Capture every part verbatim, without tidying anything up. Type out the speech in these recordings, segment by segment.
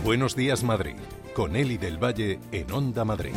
Buenos días, Madrid, con Eli del Valle en Onda Madrid.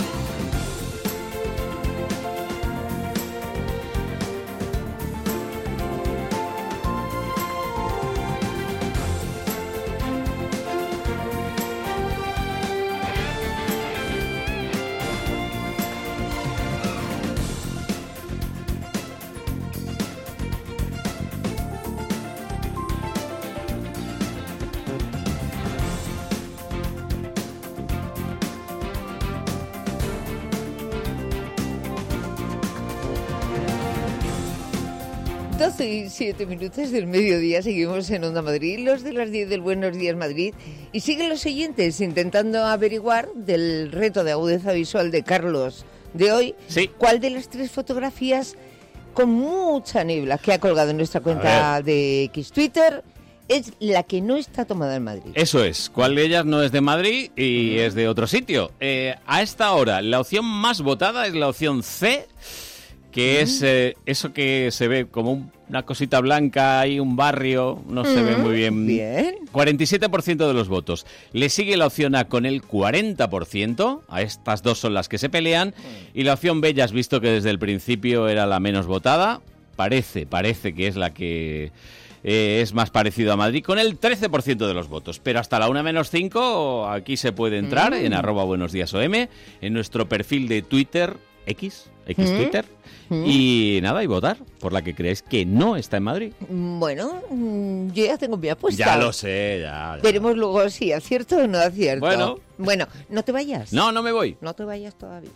doce y siete minutos del mediodía, seguimos en Onda Madrid, los de las diez del Buenos Días Madrid, y siguen los oyentes intentando averiguar del reto de agudeza visual de Carlos de hoy, sí. cuál de las tres fotografías con mucha niebla que ha colgado en nuestra cuenta de X Twitter es la que no está tomada en Madrid. Eso es, cuál de ellas no es de Madrid y es de otro sitio. Eh, a esta hora, la opción más votada es la opción C, que es eh, eso que se ve como un, una cosita blanca, hay un barrio, no mm, se ve muy bien. Bien. cuarenta y siete por ciento de los votos. Le sigue la opción A con el cuarenta por ciento, a estas dos son las que se pelean, mm. y la opción B, ya has visto que desde el principio era la menos votada, parece, parece que es la que eh, es más parecido a Madrid, con el trece por ciento de los votos. Pero hasta la una menos cinco, aquí se puede entrar, mm. en arroba buenos días O M, en nuestro perfil de Twitter, X, X mm. Twitter, mm. y nada, y votar por la que creéis que no está en Madrid. Bueno, yo ya tengo mi apuesta. Ya lo sé, ya. ya. Veremos luego si acierto o no acierto. Bueno. Bueno, no te vayas. No, no me voy. No te vayas todavía.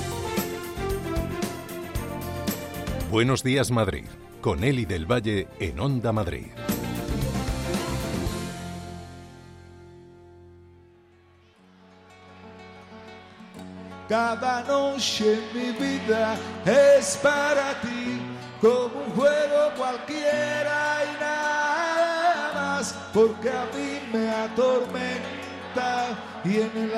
Buenos días, Madrid, con Eli del Valle en Onda Madrid. Cada noche mi vida es para ti, como un juego cualquiera y nada más, porque a mí me atormenta y en el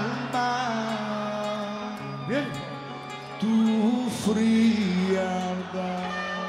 alma, bien, tu frialdad.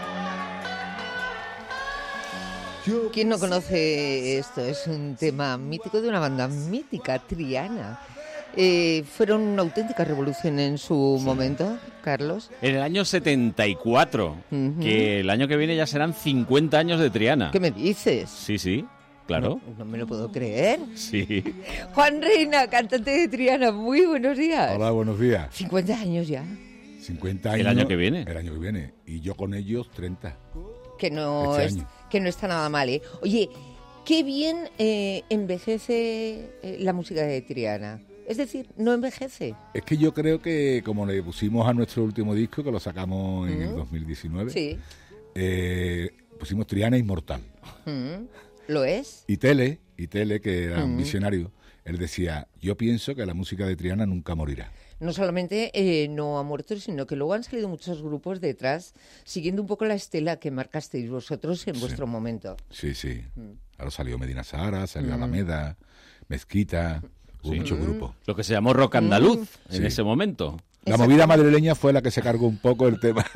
Yo ¿Quién no conoce esto? Es un tema mítico de una banda mítica, Triana. Eh, fueron una auténtica revolución en su sí. momento, Carlos. En el año setenta y cuatro, uh-huh. que el año que viene ya serán cincuenta años de Triana. ¿Qué me dices? Sí, sí, claro. No, no me lo puedo creer. Sí. Juan Reina, cantante de Triana, muy buenos días. Hola, buenos días. cincuenta años ya. cincuenta años. El año que viene. El año que viene. Y yo con ellos treinta. Que no, este es, que no está nada mal, ¿eh? Oye, qué bien eh, envejece eh, la música de Triana. Es decir, no envejece. Es que yo creo que, como le pusimos a nuestro último disco, que lo sacamos en uh-huh. el dos mil diecinueve, sí. eh, pusimos Triana Inmortal. Uh-huh. ¿Lo es? Y Tele, y Tele, que era uh-huh. un visionario, él decía, yo pienso que la música de Triana nunca morirá. No solamente eh, no ha muerto, sino que luego han salido muchos grupos detrás, siguiendo un poco la estela que marcasteis vosotros en sí. vuestro momento. Sí, sí. Uh-huh. Ahora salió Medina Sahara, salió uh-huh. Alameda, Mezquita... Hubo sí. mucho grupo. Lo que se llamó rock andaluz mm. en sí. ese momento. La movida madrileña fue la que se cargó un poco el tema.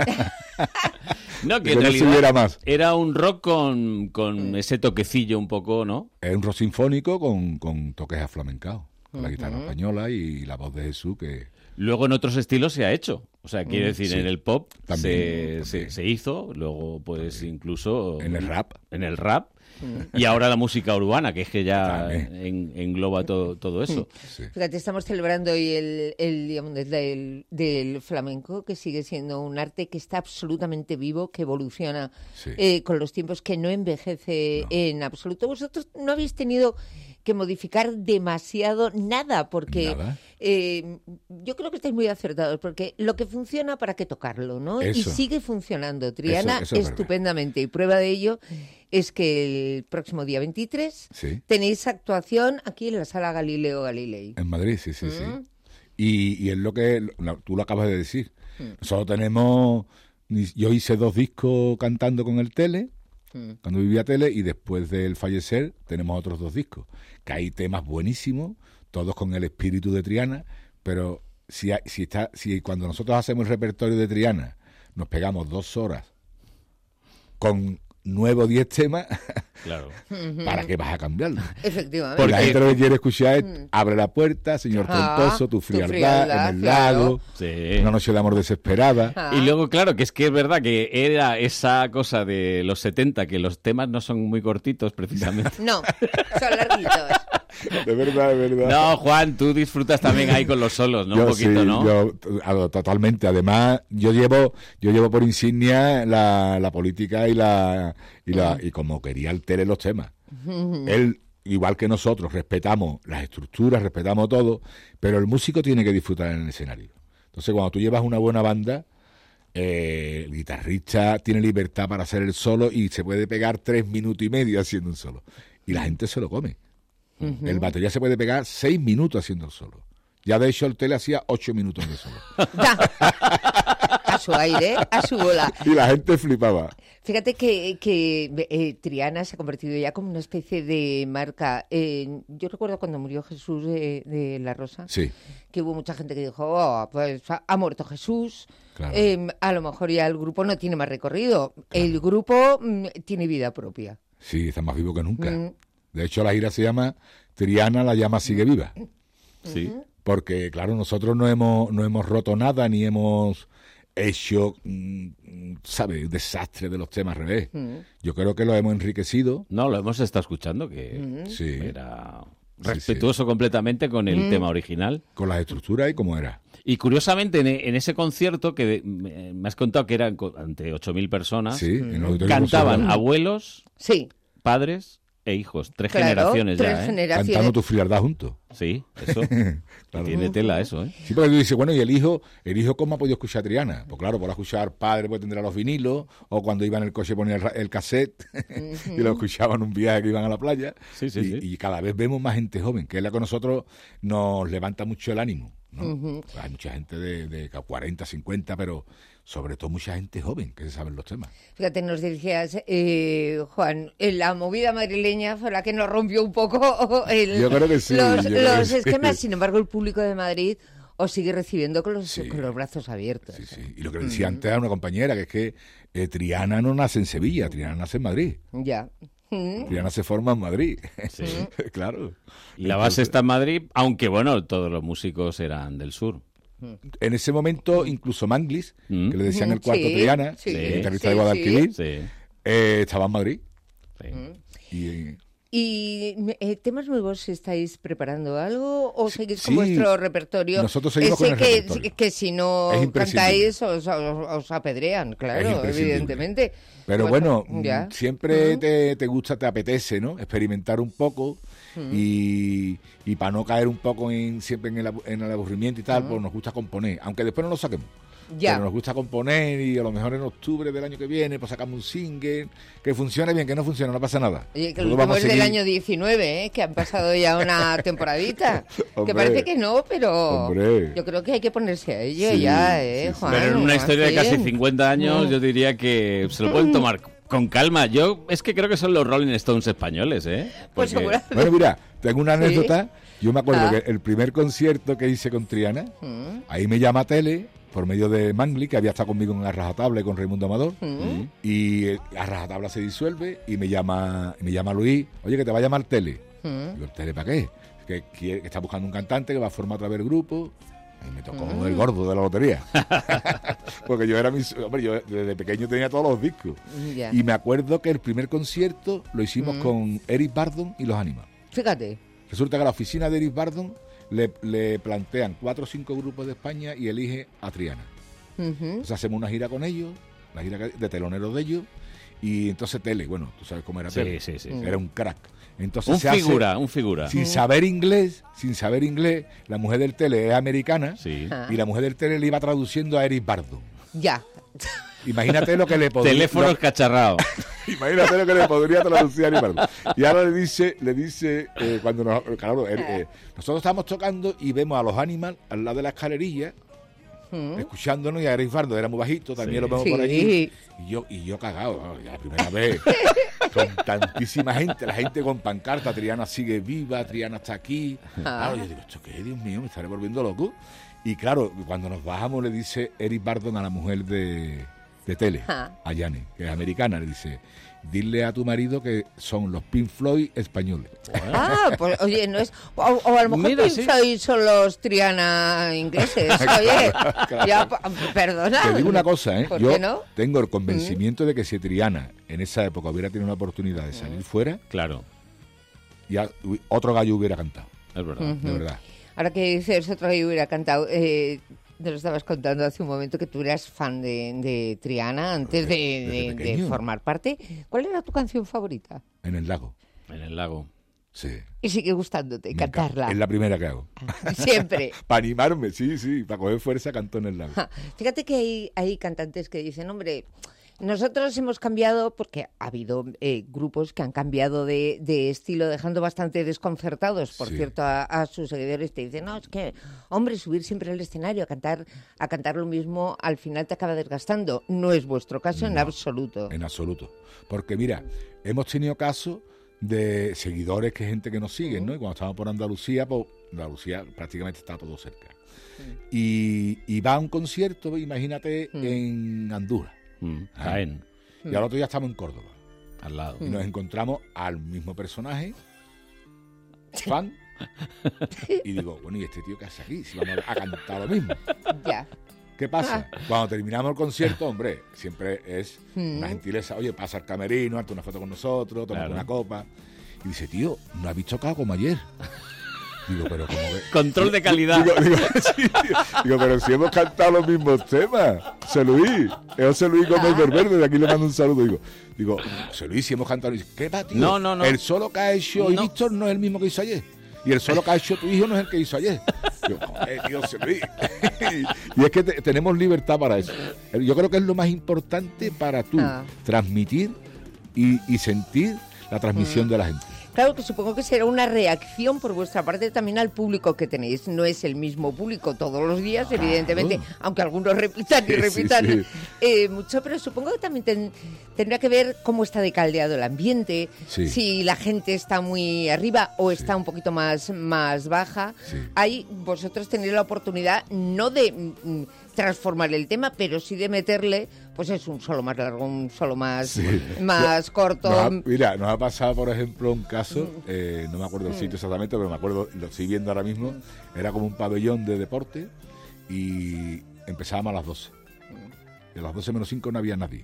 No, que en realidad más. Era un rock con, con ese toquecillo un poco, ¿no? Es un rock sinfónico con, con toques aflamencados. Con uh-huh. la guitarra española y la voz de Jesús que... Luego en otros estilos se ha hecho. O sea, quiero decir, sí. en el pop también, se, también. se, se hizo, luego pues también. incluso... En el rap. En el rap. Y ahora la música urbana, que es que ya en, engloba todo, todo eso. Sí. Fíjate, estamos celebrando hoy el, el Día Mundial del, del Flamenco, que sigue siendo un arte que está absolutamente vivo, que evoluciona sí. eh, con los tiempos, que no envejece no. en absoluto. Vosotros no habéis tenido que modificar demasiado nada, porque ¿Nada? Eh, yo creo que estáis muy acertados, porque lo que funciona, ¿para qué tocarlo? ¿no? Eso. Y sigue funcionando, Triana, eso, eso es estupendamente. Y prueba de ello es que el próximo día veintitrés sí. tenéis actuación aquí en la Sala Galileo Galilei. En Madrid, sí, sí, ¿Mm? sí. Y, y es lo que tú lo acabas de decir. ¿Mm? Nosotros tenemos... Yo hice dos discos cantando con el Tele, ¿Mm? cuando vivía Tele, y después del fallecer tenemos otros dos discos. Que hay temas buenísimos, todos con el espíritu de Triana, pero si, hay, si, está, si cuando nosotros hacemos el repertorio de Triana nos pegamos dos horas con nuevos diez temas, claro. ¿para qué vas a cambiarlo? Efectivamente. Porque la Porque- gente lo que quiere escuchar es Abre la puerta, Señor Ah, Troncoso, Tu Tu frialdad, frialdad, En el claro. lago, Sí. Una noche de amor desesperada. Ah. Y luego, claro, que es que es verdad que era esa cosa de los setenta, que los temas no son muy cortitos, precisamente. No, son larguitos. De verdad, de verdad. No, Juan, tú disfrutas también ahí con los solos, ¿no? Yo Un poquito, sí, ¿no? yo a- totalmente. Además, yo llevo, yo llevo por insignia la, la política y la y la y como quería el tele los temas. Él, igual que nosotros, respetamos las estructuras, respetamos todo, pero el músico tiene que disfrutar en el escenario. Entonces, cuando tú llevas una buena banda, eh, el guitarrista tiene libertad para hacer el solo y se puede pegar tres minutos y medio haciendo un solo. Y la gente se lo come. El batería se puede pegar seis minutos haciendo el solo. Ya de hecho el tele hacía ocho minutos de solo. Ya. A su aire, a su bola. Y la gente flipaba. Fíjate que, que eh, Triana se ha convertido ya como una especie de marca. Eh, yo recuerdo cuando murió Jesús de, de la Rosa, Sí, que hubo mucha gente que dijo, oh, pues ha, ha muerto Jesús, claro. eh, a lo mejor ya el grupo no tiene más recorrido. El grupo mm, tiene vida propia. Sí, está más vivo que nunca. Mm. De hecho, la gira se llama Triana, la llama sigue viva. Sí. Porque, claro, nosotros no hemos, no hemos roto nada ni hemos hecho, mm, ¿sabes?, desastre de los temas al revés. Yo creo que lo hemos enriquecido. No, lo hemos estado escuchando, que Sí. era Sí, respetuoso completamente con el tema original. Con las estructuras y como era. Y curiosamente, en, en ese concierto, que eh, me has contado que eran co- ante ocho mil personas, Sí, en el auditorio cantaban Conservador. abuelos, Sí, padres e hijos. Tres claro, generaciones tres ya, ¿eh? generaciones. Cantando Tu frialdad juntos. Sí, eso. Claro. Tiene tela eso, ¿eh? Sí, porque tú dices, bueno, ¿y el hijo, el hijo cómo ha podido escuchar a Triana? Pues claro, podrá escuchar padre, pues tendrá los vinilos, o cuando iba en el coche ponía el, ra- el cassette y lo escuchaban un viaje que iban a la playa. Sí, sí, y, sí. y cada vez vemos más gente joven, que es la que a nosotros nos levanta mucho el ánimo, ¿no? Hay mucha gente de, de cuarenta, cincuenta, pero sobre todo mucha gente joven que se saben los temas. Fíjate, nos decías, eh, Juan, eh, la movida madrileña fue la que nos rompió un poco el- Yo creo que sí, los, yo creo los que sí. esquemas. Sin embargo, el público de Madrid os sigue recibiendo con los, Sí. con los brazos abiertos. Sí, sí. Y lo que le decía antes a una compañera, que es que eh, Triana no nace en Sevilla, Triana nace en Madrid. Ya. Mm. Triana se forma en Madrid. Sí. Claro. Y la base está en Madrid, aunque bueno, todos los músicos eran del sur. En ese momento, incluso Manglis, Mm. que le decían el cuarto Sí, Triana, sí, el guitarrista sí, de Guadalquivir, Sí. eh, estaba en Madrid. sí. Y, ¿Y eh, temas nuevos estáis preparando algo o seguís con sí. vuestro repertorio? Nosotros seguimos Ese con el que, repertorio. que si no Es imprescindible. cantáis os, os- os apedrean, Es claro, imprescindible. evidentemente. Pero Pues, bueno, ya. mm, siempre te, te gusta, te apetece, ¿no? Experimentar un poco y, y para no caer un poco en siempre en el, abu- en el aburrimiento y tal, pues nos gusta componer, aunque después no lo saquemos. Ya. Pero nos gusta componer y a lo mejor en octubre del año que viene pues sacamos un single que funcione bien, que no funcione, no pasa nada. Oye, que el Nosotros último vamos a es del seguir- año diecinueve, ¿eh? Que han pasado ya una temporadita. que Hombre. parece que no, pero Hombre. yo creo que hay que ponerse a ello Sí, ya, ¿eh, sí, sí. Juan? Pero en una historia de casi Bien. cincuenta años, Mm. yo diría que se lo pueden tomar con calma. Yo es que creo que son los Rolling Stones españoles, ¿eh? Pues Porque- seguramente. Bueno, mira, tengo una Sí. anécdota. Yo me acuerdo Ah. que el primer concierto que hice con Triana, Mm, ahí me llama Tele, por medio de Mangli, que había estado conmigo en la rajatabla y con Raimundo Amador, mm. y eh, la rajatabla se disuelve y me llama me llama Luis, oye, que te va a llamar Tele. Mm. Digo, ¿Tele para qué? Que, quiere- que está buscando un cantante que va a formar otra vez el grupo. Y me tocó el gordo de la lotería. Porque yo era mi... Hombre, yo desde pequeño tenía todos los discos. Ya. Y me acuerdo que el primer concierto lo hicimos con Eric Bardon y los Animals. Fíjate. Resulta que a la oficina de Eric Bardon le, le plantean cuatro o cinco grupos de España y elige a Triana. Ujú. Entonces hacemos una gira con ellos, la gira de teloneros de ellos, y entonces Tele, bueno, tú sabes cómo era Sí, Tele. sí, sí. Era un crack. Entonces Un se hace- figura, un figura. sin saber inglés, sin saber inglés, la mujer del Tele es americana, Sí. Ah. y la mujer del Tele le iba traduciendo a Eric Bardon. Ya. Imagínate lo que le podría... Teléfonos cacharrados. Imagínate lo que le podría traducir a Eric Bardon. Y ahora le dice, le dice eh, cuando nos, claro, él, eh, nosotros estamos tocando y vemos a los Animals al lado de la escalerilla, escuchándonos, y a Eric Bardon era muy bajito, también Sí. lo vemos Sí. por allí. Y yo, y yo cagado, ¿no? Ya la primera vez, con tantísima gente, la gente con pancarta, Triana sigue viva, Triana está aquí. Claro, yo digo, ¿esto qué es, Dios mío? Me estaré volviendo loco. Y claro, cuando nos bajamos le dice Eric Bardon a la mujer de, de tele, Ah. a Yane, que es americana, le dice, dile a tu marido que son los Pink Floyd españoles. Ah, pues oye, no es... O, o a lo mejor Mira, Pink sí. Floyd son los Triana ingleses. Oye, ya, p- perdona. Te digo una cosa, ¿eh? ¿Por Yo qué no? tengo el convencimiento de que si Triana en esa época hubiera tenido una oportunidad de salir fuera, Claro, ya hu- otro gallo hubiera cantado, es verdad. de verdad. Ahora que dices otro que yo hubiera cantado, eh, te lo estabas contando hace un momento que tú eras fan de, de Triana antes de, Desde de- de pequeño. formar parte. ¿Cuál era tu canción favorita? En el lago, En el lago. sí. Y sigue gustándote Me cantarla. encanta. Es la primera que hago. Siempre. Para animarme, sí, sí, para coger fuerza canto en el lago. Ja, Fíjate que hay, hay cantantes que dicen, hombre, nosotros hemos cambiado, porque ha habido eh, grupos que han cambiado de, de estilo, dejando bastante desconcertados, por Sí. cierto, a, a sus seguidores. Te dicen, no, es que, hombre, subir siempre al escenario a cantar, a cantar lo mismo, al final te acaba desgastando. No es vuestro caso en No, absoluto. En absoluto. Porque mira, hemos tenido casos de seguidores, que gente que nos siguen, ¿no? Y cuando estábamos por Andalucía, pues Andalucía prácticamente está todo cerca. Y, y va a un concierto, imagínate, Mm. en Andújar. Mm, Jaén, Y al otro día estamos en Córdoba. al lado. Y nos encontramos al mismo personaje, fan. Y digo, bueno, ¿y este tío qué hace aquí? Si vamos a cantar lo mismo. Ya. ¿Qué pasa? Cuando terminamos el concierto, hombre, siempre es una gentileza. Oye, pasa al camerino, hazte una foto con nosotros, toma Claro. una copa. Y dice, tío, no habéis tocado como ayer. Digo, pero como que... Control de calidad. Digo, digo, sí, digo, pero si hemos cantado los mismos temas. José Luis, es José Luis Gómez Berberde, de aquí le mando un saludo. Digo, digo, José Luis, si hemos cantado... Dice, ¿qué va, tío? No, no, no. El solo que ha hecho hoy No. Víctor no es el mismo que hizo ayer. Y el solo que ha hecho tu hijo no es el que hizo ayer. Digo, joder, tío, José Luis. Y es que te- tenemos libertad para eso. Yo creo que es lo más importante para tú Ah. transmitir y, y sentir la transmisión de la gente. Claro que supongo que será una reacción por vuestra parte también al público que tenéis. No es el mismo público todos los días, evidentemente, aunque algunos repitan y Sí, sí, repitan sí. eh, mucho, pero supongo que también ten- tendrá que ver cómo está de caldeado el ambiente, Sí. si la gente está muy arriba o está un poquito más, más baja. Sí. Ahí vosotros tenéis la oportunidad no de mm, transformar el tema, pero sí de meterle, pues es un solo más largo, un solo más, Sí. más corto. Nos ha- mira, nos ha pasado, por ejemplo, un caso, eh, no me acuerdo el sitio exactamente, pero me acuerdo, lo estoy viendo ahora mismo, era como un pabellón de deporte y empezábamos a las doce. Y a las doce menos cinco no había nadie.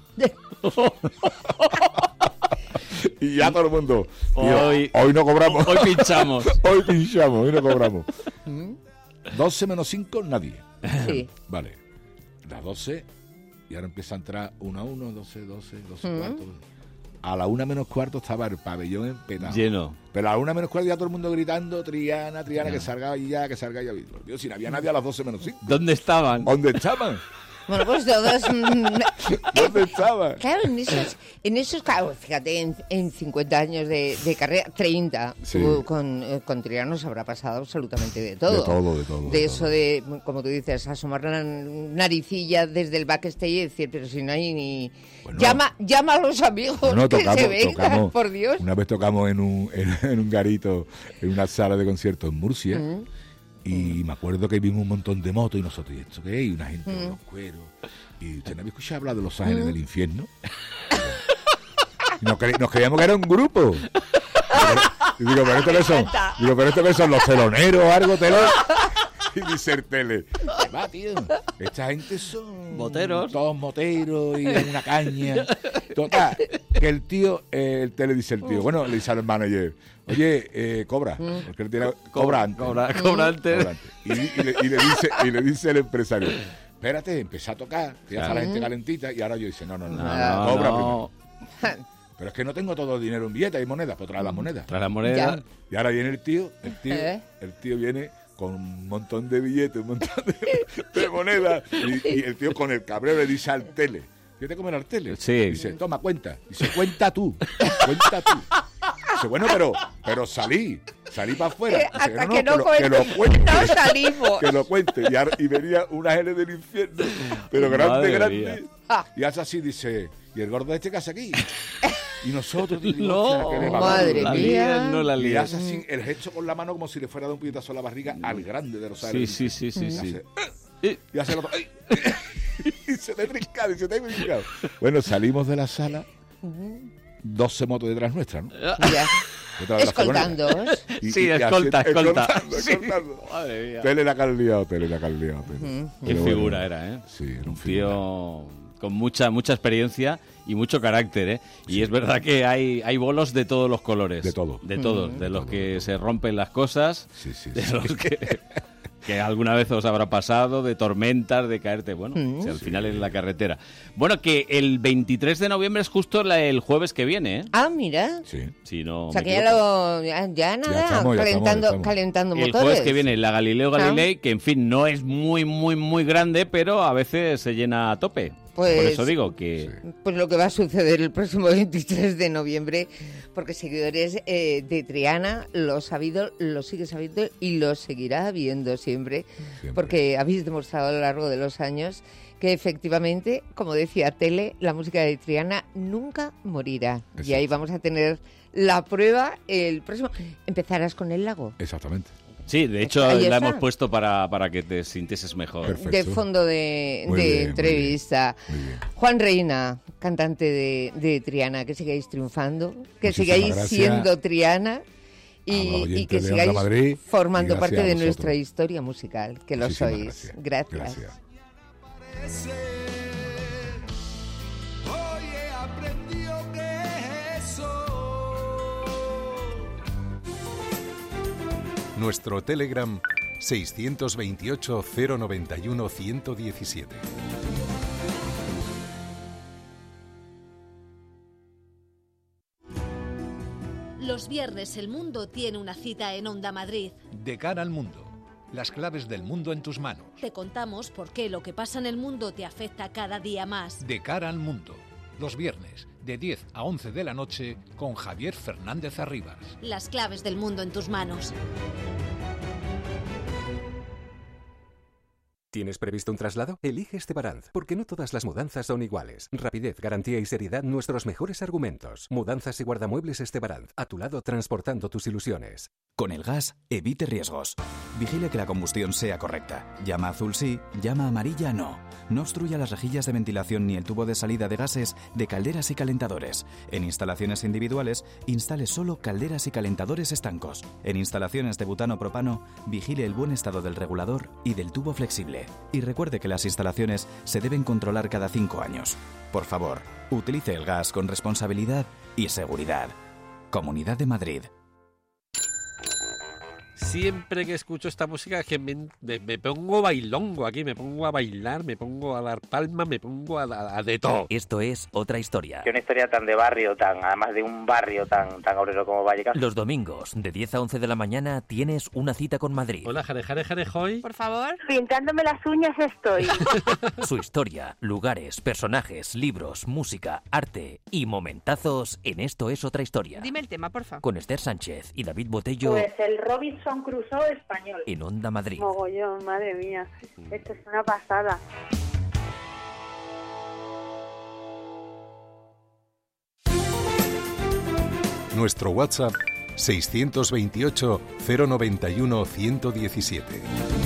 Y ya todo el mundo, tío, Hoy- hoy no cobramos. Hoy pinchamos. Hoy pinchamos, hoy no cobramos. doce menos cinco, nadie. Sí. Vale, las doce, y ahora empieza a entrar uno a uno, doce, doce, doce cuarto. A la una menos cuarto estaba el pabellón empetado. Lleno. Pero a la una menos cuarto ya todo el mundo gritando, Triana, Triana, que salga ya, que salga ya. Dios, si no había nadie a las doce menos cinco. ¿Dónde estaban? ¿Dónde estaban? Bueno, pues todos... mm, ¿Dónde estaban? Claro, en esos, en esos claro, fíjate, en, en cincuenta años de, de carrera, treinta, Sí. tú con, eh, con Triana nos habrá pasado absolutamente de todo. De todo, de todo, De de eso todo. de, como tú dices, asomar la naricilla desde el backstage y decir, pero si no hay ni... Bueno. llama, llama a los amigos No, que tocamos, se vengan, tocamos. por Dios. Una vez tocamos en un, en, en un garito, en una sala de conciertos en Murcia. Mm. Y me acuerdo que vimos un montón de motos y nosotros, ¿y esto qué es? Y una gente Mm. con los cueros. Y usted no había escuchado hablar de Los Ángeles del Infierno. Y nos, cre- nos creíamos que era un grupo. Y digo, pero esto que son, digo, pero esto que son los teloneros o algo, telón. Y dice el tele, ¿qué va, tío? Esta gente son Moteros. todos moteros y en una caña. Total, que el tío, eh, el tele dice el tío, bueno, le dice al manager, oye, eh, cobra, porque él tiene, cobra antes. Cobra, cobra antes. Cobra antes. Y, y le, y le dice, y le dice el empresario, espérate, empecé a tocar, que ya está la gente calentita, y ahora yo dice, no, no, no, No, no, no, cobra no. primero. Pero es que no tengo todo el dinero en billetes y monedas, pues trae las monedas. Tras la moneda. Y ahora viene el tío, el tío, ¿Eh? el tío viene con un montón de billetes, un montón de, de monedas, y, y el tío con el cabreo le dice al tele, ¿quieres comer al tele? Sí. Dice, toma, cuenta. Dice, cuenta tú, cuenta tú. Dice, bueno, pero, pero salí, salí para afuera. Eh, Dice, hasta que no, lo, cuente, que lo cuente. no salimos. Que lo cuente. Y, ahora- y venía un ángel del infierno, pero grande, Madre grande. mía. Ah. Y hace así, dice, ¿y el gordo este que hace aquí? Y nosotros, digo, No, hostia, que le va a madre dar. la mía. lías, no la Y lías. hace así el gesto con la mano como si le fuera a dar un puñetazo a la barriga al grande de los Sí, ángeles. sí, sí, sí, Y sí. hace, Eh, y hace el otro, ¡ay! Y se te ha trincado, se te ha trincado. Bueno, salimos de la sala, doce motos detrás nuestra, ¿no? Ya. Escoltándoos. Y, sí, y escolta, así, escolta. Escoltando, sí. escoltando. Madre mía. Tele la caldeado, tele la caldeado. Uh-huh. Qué Pero figura bueno, era, ¿eh? Sí, era un Un figura. tío con mucha mucha experiencia y mucho carácter, ¿eh? Y sí. Es verdad que hay hay bolos de todos los colores. De todo. De todos. Mm. De los todo, que todo. se rompen las cosas, Sí, sí, de sí. los que... que alguna vez os habrá pasado, de tormentas, de caerte, bueno, Mm. si al Sí. final es la carretera. Bueno, que el veintitrés de noviembre es justo la- el jueves que viene, ¿eh? Ah, mira. Sí. Si no O sea me que ya, equivoco. lo, ya, ya nada, estamos, ya calentando, estamos, ya estamos. calentando El motores. jueves que viene la Galileo Galilei, que en fin no es muy, muy, muy grande, pero a veces se llena a tope. Pues- Por eso digo que... Sí. Pues lo que va a suceder el próximo veintitrés de noviembre, porque seguidores eh, de Triana lo ha sabido, lo sigue sabiendo y lo seguirá viendo siempre, Siempre. porque habéis demostrado a lo largo de los años que efectivamente, como decía Tele, la música de Triana nunca morirá. Y Exacto. ahí vamos a tener la prueba el próximo... ¿Empezarás con el lago? Exactamente. Sí, de hecho Ahí la está. hemos puesto para, para que te sintieses mejor. Perfecto. De fondo de, Muy de bien, muy entrevista. Muy bien. Juan Reina, cantante de, de Triana, que sigáis triunfando, que Muchísimas sigáis gracias siendo Triana a los y, oyentes y que de sigáis Onda Madrid, formando y gracias parte a de vosotros. nuestra historia musical, que lo Muchísimas sois. gracias. Gracias. Gracias. Hoy he aprendido que es eso. Nuestro Telegram seiscientos veintiocho, cero noventa y uno, ciento diecisiete. Los viernes el mundo tiene una cita en Onda Madrid. De cara al mundo. Las claves del mundo en tus manos. Te contamos por qué lo que pasa en el mundo te afecta cada día más. De cara al mundo. Los viernes, de diez a once de la noche, con Javier Fernández Arribas. Las claves del mundo en tus manos. ¿Tienes previsto un traslado? Elige Estebaranz, porque no todas las mudanzas son iguales. Rapidez, garantía y seriedad, nuestros mejores argumentos. Mudanzas y guardamuebles Estebaranz, a tu lado transportando tus ilusiones. Con el gas, evite riesgos. Vigile que la combustión sea correcta. Llama azul sí, llama amarilla no. No obstruya las rejillas de ventilación ni el tubo de salida de gases de calderas y calentadores. En instalaciones individuales, instale solo calderas y calentadores estancos. En instalaciones de butano-propano, vigile el buen estado del regulador y del tubo flexible. Y recuerde que las instalaciones se deben controlar cada cinco años. Por favor, utilice el gas con responsabilidad y seguridad. Comunidad de Madrid. Siempre que escucho esta música es que me, me, me pongo bailongo aquí, me pongo a bailar, me pongo a dar palmas, me pongo a, a, a de todo. Esto es Otra Historia. Que una historia tan de barrio, tan además de un barrio tan tan obrero como Vallecas. Los domingos, de diez a once de la mañana, tienes una cita con Madrid. Hola, jare, jare, jare, hoy. Por favor. Pintándome las uñas estoy. Su historia, lugares, personajes, libros, música, arte y momentazos en Esto es Otra Historia. Dime el tema, porfa. Con Esther Sánchez y David Botello. Pues el Robinson Crusoe español. En Onda Madrid. Mogollón, madre mía. Esto es una pasada. Nuestro WhatsApp seiscientos veintiocho, cero noventa y uno, ciento diecisiete.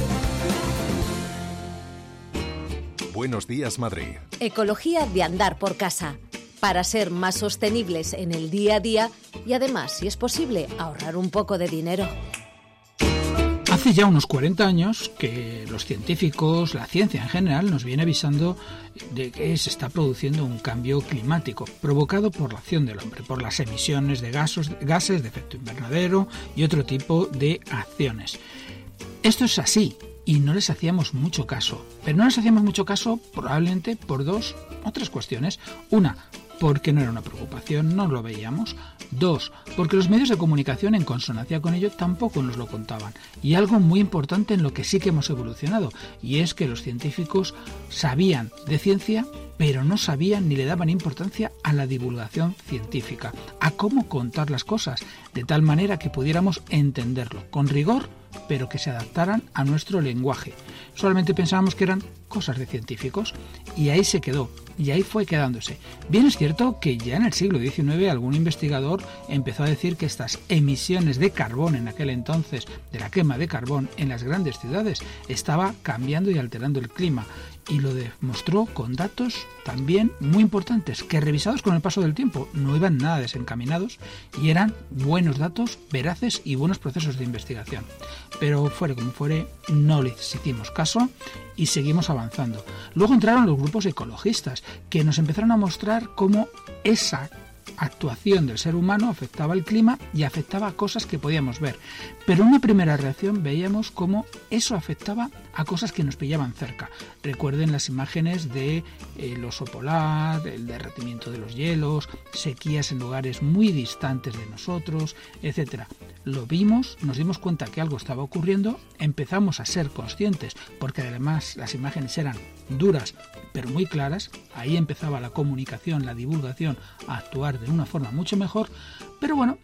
Buenos días, Madrid. Ecología de andar por casa. Para ser más sostenibles en el día a día y además, si es posible, ahorrar un poco de dinero. Hace ya unos cuarenta años que los científicos, la ciencia en general, nos viene avisando de que se está produciendo un cambio climático provocado por la acción del hombre, por las emisiones de gases, gases de efecto invernadero y otro tipo de acciones. Esto es así y no les hacíamos mucho caso, pero no les hacíamos mucho caso probablemente por dos o tres cuestiones. Una, porque no era una preocupación, no lo veíamos. Dos, porque los medios de comunicación en consonancia con ello tampoco nos lo contaban. Y algo muy importante en lo que sí que hemos evolucionado, y es que los científicos sabían de ciencia, pero no sabían ni le daban importancia a la divulgación científica, a cómo contar las cosas, de tal manera que pudiéramos entenderlo con rigor, pero que se adaptaran a nuestro lenguaje. Solamente pensábamos que eran cosas de científicos, y ahí se quedó, y ahí fue quedándose. Bien es cierto que ya en el siglo diecinueve algún investigador empezó a decir que estas emisiones de carbón en aquel entonces, de la quema de carbón en las grandes ciudades, estaba cambiando y alterando el clima. Y lo demostró con datos también muy importantes, que revisados con el paso del tiempo no iban nada desencaminados y eran buenos datos, veraces y buenos procesos de investigación. Pero fuere como fuere, no les hicimos caso y seguimos avanzando. Luego entraron los grupos ecologistas, que nos empezaron a mostrar cómo esa actuación del ser humano afectaba el clima y afectaba a cosas que podíamos ver. Pero en una primera reacción veíamos cómo eso afectaba a cosas que nos pillaban cerca. Recuerden las imágenes de el oso polar, el derretimiento de los hielos, sequías en lugares muy distantes de nosotros, etcétera. Lo vimos, nos dimos cuenta que algo estaba ocurriendo, empezamos a ser conscientes, porque además las imágenes eran duras pero muy claras. Ahí empezaba la comunicación, la divulgación a actuar de una forma mucho mejor. Pero bueno,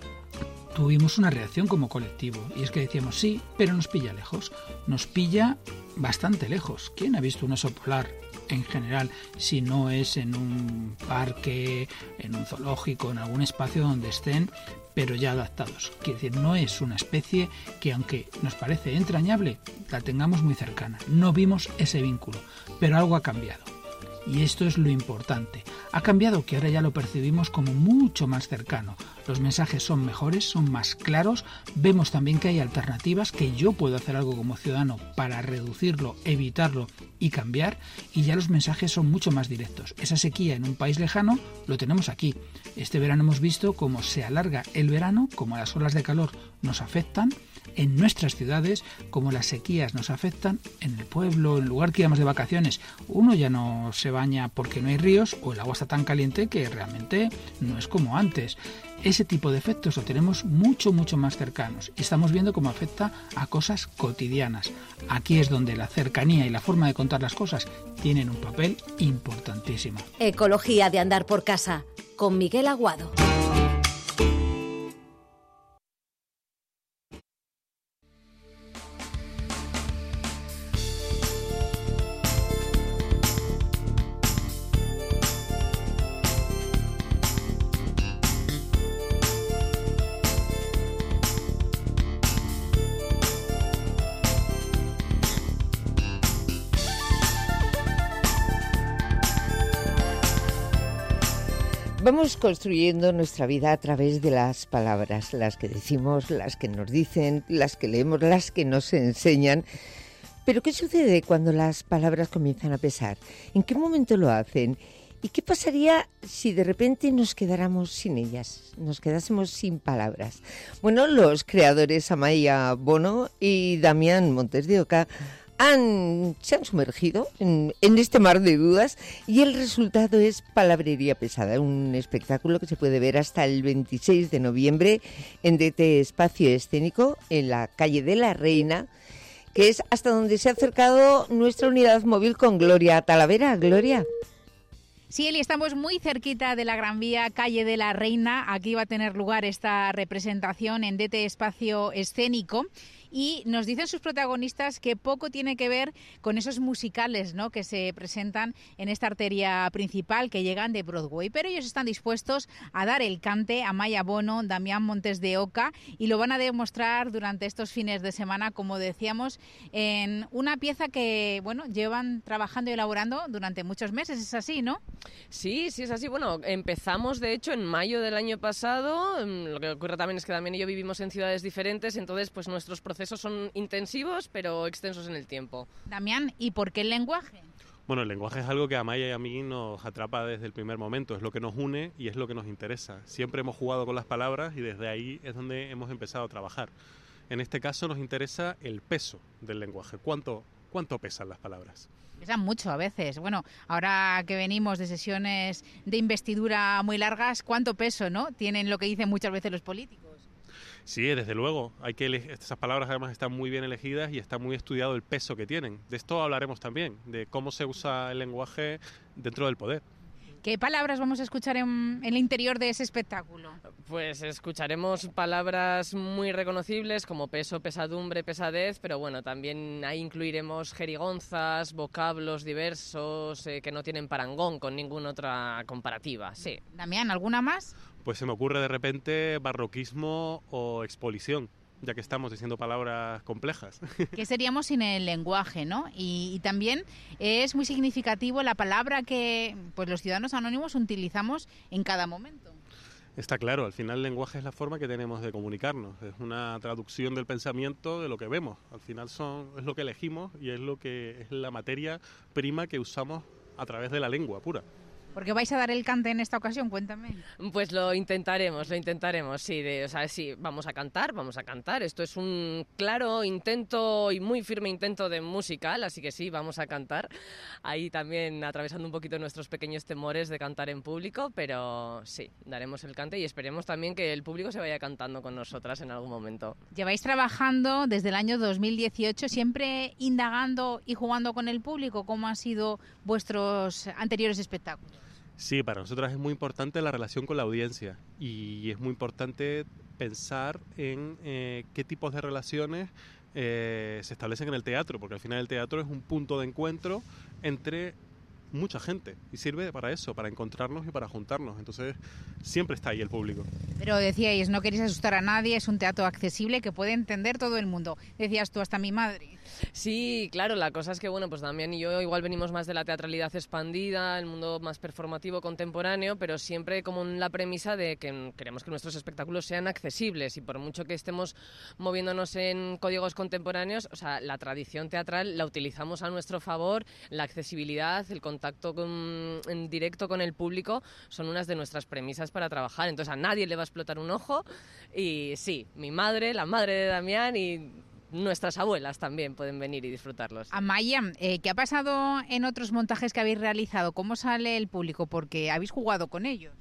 tuvimos una reacción como colectivo, y es que decíamos sí, pero nos pilla lejos, nos pilla bastante lejos. ¿Quién ha visto un oso polar en general si no es en un parque, en un zoológico, en algún espacio donde estén, pero ya adaptados? Quiere decir, no es una especie que, aunque nos parece entrañable, la tengamos muy cercana. No vimos ese vínculo, pero algo ha cambiado. Y esto es lo importante. Ha cambiado, que ahora ya lo percibimos como mucho más cercano. Los mensajes son mejores, son más claros. Vemos también que hay alternativas, que yo puedo hacer algo como ciudadano para reducirlo, evitarlo y cambiar. Y ya los mensajes son mucho más directos. Esa sequía en un país lejano lo tenemos aquí. Este verano hemos visto cómo se alarga el verano, cómo las olas de calor nos afectan en nuestras ciudades, como las sequías nos afectan en el pueblo, en el lugar que íbamos de vacaciones. Uno ya no se baña porque no hay ríos, o el agua está tan caliente que realmente no es como antes. Ese tipo de efectos lo tenemos mucho, mucho más cercanos. Estamos viendo cómo afecta a cosas cotidianas. Aquí es donde la cercanía y la forma de contar las cosas tienen un papel importantísimo. Ecología de andar por casa, con Miguel Aguado. Vamos construyendo nuestra vida a través de las palabras, las que decimos, las que nos dicen, las que leemos, las que nos enseñan. Pero ¿qué sucede cuando las palabras comienzan a pesar? ¿En qué momento lo hacen? ¿Y qué pasaría si de repente nos quedáramos sin ellas, nos quedásemos sin palabras? Bueno, los creadores Amaia Bono y Damián Montes de Oca Han, se han sumergido en, en este mar de dudas, y el resultado es Palabrería Pesada, un espectáculo que se puede ver hasta el veintiséis de noviembre en D T Espacio Escénico, en la calle de la Reina, que es hasta donde se ha acercado nuestra unidad móvil con Gloria Talavera. Gloria. Sí, Eli, estamos muy cerquita de la Gran Vía, calle de la Reina. Aquí va a tener lugar esta representación en D T Espacio Escénico. Y nos dicen sus protagonistas que poco tiene que ver con esos musicales, ¿no?, que se presentan en esta arteria principal, que llegan de Broadway. Pero ellos están dispuestos a dar el cante, Amaia Bono, Damián Montes de Oca, y lo van a demostrar durante estos fines de semana, como decíamos, en una pieza que, bueno, llevan trabajando y elaborando durante muchos meses. ¿Es así, no? Sí, sí, es así. Bueno, empezamos, de hecho, en mayo del año pasado. Lo que ocurre también es que Damián y yo vivimos en ciudades diferentes, entonces, pues nuestros procesos Esos son intensivos, pero extensos en el tiempo. Damián, ¿y por qué el lenguaje? Bueno, el lenguaje es algo que a Amaia y a mí nos atrapa desde el primer momento, es lo que nos une y es lo que nos interesa. Siempre hemos jugado con las palabras y desde ahí es donde hemos empezado a trabajar. En este caso nos interesa el peso del lenguaje, cuánto, cuánto pesan las palabras. Pesan mucho a veces. Bueno, ahora que venimos de sesiones de investidura muy largas, ¿cuánto peso, no?, tienen lo que dicen muchas veces los políticos? Sí, desde luego. Hay que ele- Estas palabras además están muy bien elegidas y está muy estudiado el peso que tienen. De esto hablaremos también, de cómo se usa el lenguaje dentro del poder. ¿Qué palabras vamos a escuchar en, en el interior de ese espectáculo? Pues escucharemos palabras muy reconocibles como peso, pesadumbre, pesadez, pero bueno, también ahí incluiremos jerigonzas, vocablos diversos eh, que no tienen parangón con ninguna otra comparativa, sí. Damián, ¿alguna más? Pues se me ocurre de repente barroquismo o expolición, ya que estamos diciendo palabras complejas. ¿Qué seríamos sin el lenguaje, no? Y, y también es muy significativo la palabra que pues los ciudadanos anónimos utilizamos en cada momento. Está claro, al final el lenguaje es la forma que tenemos de comunicarnos, es una traducción del pensamiento de lo que vemos. Al final son, es lo que elegimos y es lo que es la materia prima que usamos a través de la lengua pura. ¿Por qué vais a dar el cante en esta ocasión? Cuéntame. Pues lo intentaremos, lo intentaremos, sí, de, o sea, sí, vamos a cantar, vamos a cantar. Esto es un claro intento y muy firme intento de musical, así que sí, vamos a cantar. Ahí también atravesando un poquito nuestros pequeños temores de cantar en público, pero sí, daremos el cante y esperemos también que el público se vaya cantando con nosotras en algún momento. Lleváis trabajando desde el año dos mil dieciocho, siempre indagando y jugando con el público. ¿Cómo han sido vuestros anteriores espectáculos? Sí, para nosotras es muy importante la relación con la audiencia y es muy importante pensar en eh, qué tipos de relaciones eh, se establecen en el teatro, porque al final el teatro es un punto de encuentro entre mucha gente y sirve para eso, para encontrarnos y para juntarnos. Entonces siempre está ahí el público. Pero decíais, no queréis asustar a nadie, es un teatro accesible que puede entender todo el mundo. Decías tú, hasta mi madre. Sí, claro, la cosa es que, bueno, pues Damián y yo igual venimos más de la teatralidad expandida, el mundo más performativo, contemporáneo, pero siempre como en la premisa de que queremos que nuestros espectáculos sean accesibles y por mucho que estemos moviéndonos en códigos contemporáneos, o sea, la tradición teatral la utilizamos a nuestro favor, la accesibilidad, el contacto con, en directo con el público son unas de nuestras premisas para trabajar, entonces a nadie le va a explotar un ojo y sí, mi madre, la madre de Damián y nuestras abuelas también pueden venir y disfrutarlos. Amaya, eh, ¿qué ha pasado en otros montajes que habéis realizado? ¿Cómo sale el público? Porque habéis jugado con ellos.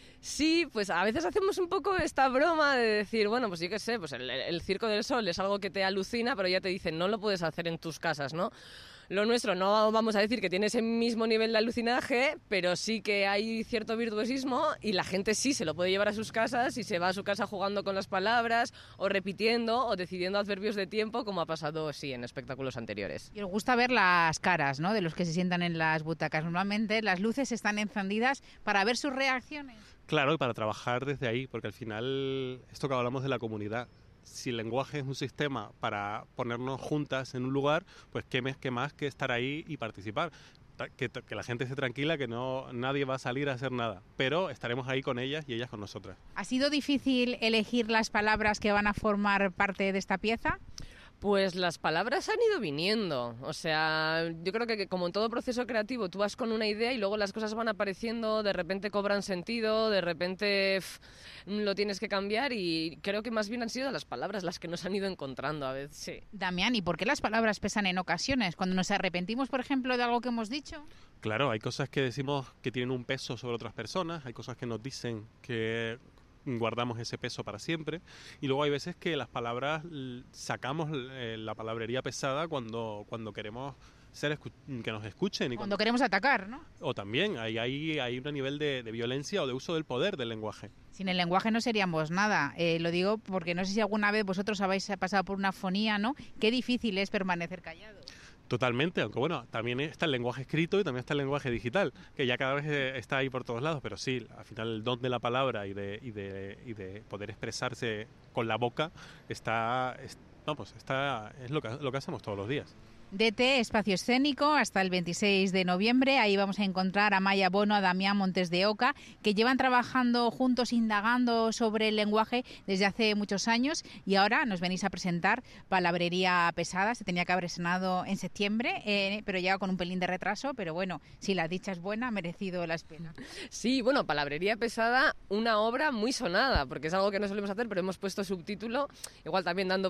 Sí, pues a veces hacemos un poco esta broma de decir, bueno, pues yo qué sé, pues el, el Circo del Sol es algo que te alucina, pero ya te dicen, no lo puedes hacer en tus casas, ¿no? Lo nuestro no vamos a decir que tiene ese mismo nivel de alucinaje, pero sí que hay cierto virtuosismo y la gente sí se lo puede llevar a sus casas y se va a su casa jugando con las palabras o repitiendo o decidiendo adverbios de tiempo, como ha pasado, sí, en espectáculos anteriores. Y os gusta ver las caras, ¿no?, de los que se sientan en las butacas. Normalmente las luces están encendidas para ver sus reacciones. Claro, y para trabajar desde ahí, porque al final, esto que hablamos de la comunidad, si el lenguaje es un sistema para ponernos juntas en un lugar, pues qué más que, más que estar ahí y participar. Que, que la gente esté tranquila, que no nadie va a salir a hacer nada, pero estaremos ahí con ellas y ellas con nosotras. ¿Ha sido difícil elegir las palabras que van a formar parte de esta pieza? Pues las palabras han ido viniendo, o sea, yo creo que como en todo proceso creativo tú vas con una idea y luego las cosas van apareciendo, de repente cobran sentido, de repente pff, lo tienes que cambiar y creo que más bien han sido las palabras las que nos han ido encontrando a veces, sí. Damián, ¿y por qué las palabras pesan en ocasiones? Cuando nos arrepentimos, por ejemplo, de algo que hemos dicho. Claro, hay cosas que decimos que tienen un peso sobre otras personas, hay cosas que nos dicen que guardamos ese peso para siempre y luego hay veces que las palabras sacamos eh, la palabrería pesada cuando cuando queremos ser que nos escuchen y cuando, cuando queremos atacar, ¿no? O también hay hay, hay un nivel de, de violencia o de uso del poder del lenguaje. Sin el lenguaje no seríamos nada. Eh, lo digo porque no sé si alguna vez vosotros habéis pasado por una fonía, ¿no? Qué difícil es permanecer callados. Totalmente, aunque bueno, también está el lenguaje escrito y también está el lenguaje digital, que ya cada vez está ahí por todos lados, pero sí, al final el don de la palabra y de, y de, y de poder expresarse con la boca está, es, vamos, está, es lo que, lo que hacemos todos los días. D T Espacio Escénico hasta el veintiséis de noviembre. Ahí vamos a encontrar a Maya Bono, a Damián Montes de Oca, que llevan trabajando juntos, indagando sobre el lenguaje desde hace muchos años y ahora nos venís a presentar Palabrería Pesada. Se tenía que haber estrenado en septiembre, eh, pero llega con un pelín de retraso, pero bueno, si la dicha es buena, ha merecido la espera. Sí, bueno, Palabrería Pesada, una obra muy sonada, porque es algo que no solemos hacer, pero hemos puesto subtítulo, igual también dando pistas de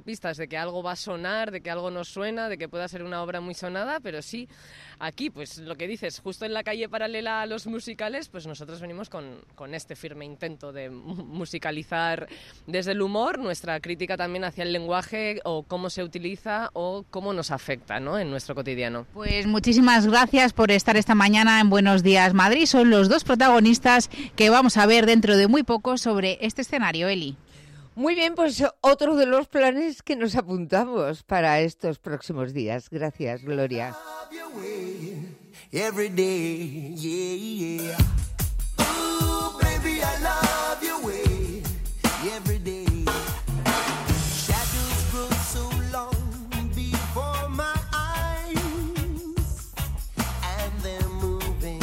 de que algo va a sonar, de que algo nos suena, de que pueda ser una obra muy sonada, pero sí, aquí, pues lo que dices, justo en la calle paralela a los musicales, pues nosotros venimos con, con este firme intento de musicalizar desde el humor nuestra crítica también hacia el lenguaje o cómo se utiliza o cómo nos afecta, ¿no?, en nuestro cotidiano. Pues muchísimas gracias por estar esta mañana en Buenos Días Madrid. Son los dos protagonistas que vamos a ver dentro de muy poco sobre este escenario, Eli. Muy bien, pues otro de los planes que nos apuntamos para estos próximos días. Gracias, Gloria. Every day, yeah, yeah. Ooh, baby, I love your way. Every day. Shadows grow so long before my eyes, and they're moving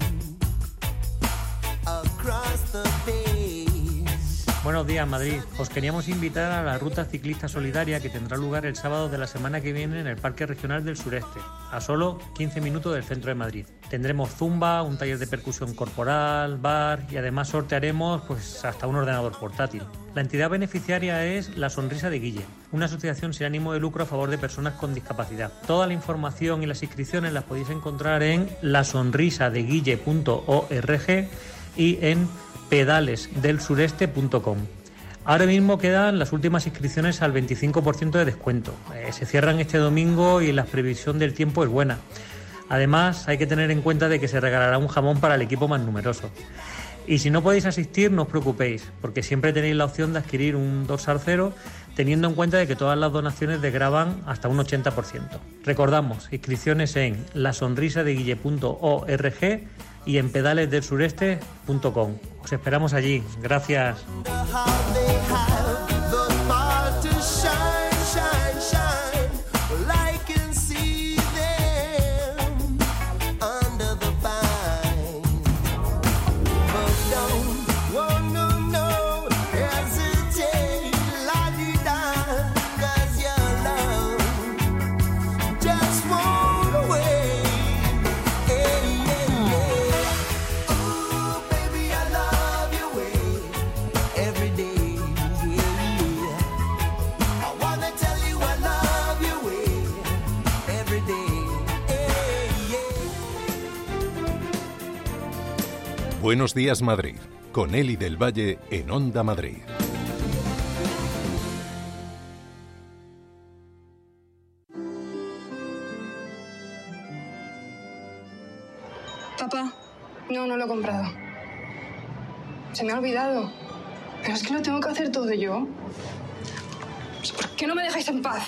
across the page. Buenos días, Madrid. Os queríamos invitar a la Ruta Ciclista Solidaria que tendrá lugar el sábado de la semana que viene en el Parque Regional del Sureste, a solo quince minutos del centro de Madrid. Tendremos zumba, un taller de percusión corporal, bar y además sortearemos pues hasta un ordenador portátil. La entidad beneficiaria es La Sonrisa de Guille, una asociación sin ánimo de lucro a favor de personas con discapacidad. Toda la información y las inscripciones las podéis encontrar en la sonrisa de guille punto org y en pedales del sureste punto com. Ahora mismo quedan las últimas inscripciones al veinticinco por ciento de descuento. Eh, se cierran este domingo y la previsión del tiempo es buena. Además, hay que tener en cuenta de que se regalará un jamón para el equipo más numeroso. Y si no podéis asistir, no os preocupéis, porque siempre tenéis la opción de adquirir un dorsal cero, teniendo en cuenta de que todas las donaciones desgravan hasta un ochenta por ciento. Recordamos, inscripciones en la sonrisa de guille punto org y en pedales del sureste punto com. Os esperamos allí. Gracias. Buenos días, Madrid, con Eli del Valle en Onda Madrid. Papá, no, no lo he comprado. Se me ha olvidado. Pero es que lo tengo que hacer todo yo. ¿Por qué no me dejáis en paz?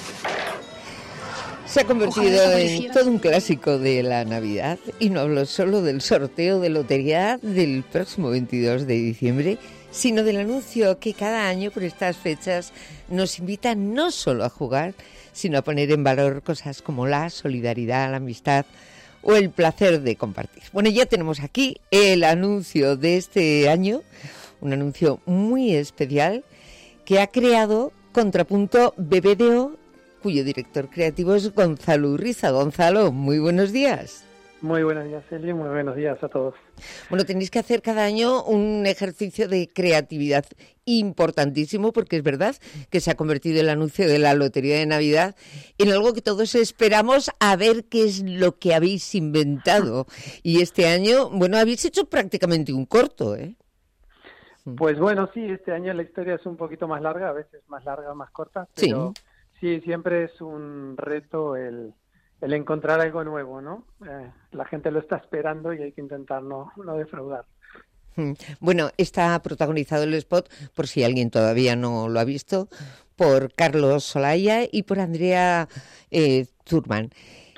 Se ha convertido en todo un clásico de la Navidad, y no hablo solo del sorteo de lotería del próximo veintidós de diciembre, sino del anuncio que cada año por estas fechas nos invita no solo a jugar, sino a poner en valor cosas como la solidaridad, la amistad o el placer de compartir. Bueno, ya tenemos aquí el anuncio de este año, un anuncio muy especial que ha creado Contrapunto B B D O, cuyo director creativo es Gonzalo Urriza. Gonzalo, muy buenos días. Muy buenos días, Eli, muy buenos días a todos. Bueno, tenéis que hacer cada año un ejercicio de creatividad importantísimo, porque es verdad que se ha convertido el anuncio de la Lotería de Navidad en algo que todos esperamos a ver qué es lo que habéis inventado. Y este año, bueno, habéis hecho prácticamente un corto, ¿eh? Pues bueno, sí, este año la historia es un poquito más larga, a veces más larga, más corta, pero sí, sí siempre es un reto el... el encontrar algo nuevo, ¿no? Eh, la gente lo está esperando y hay que intentar no, no defraudar. Bueno, está protagonizado el spot, por si alguien todavía no lo ha visto, por Carlos Solaya y por Andrea eh, Turman.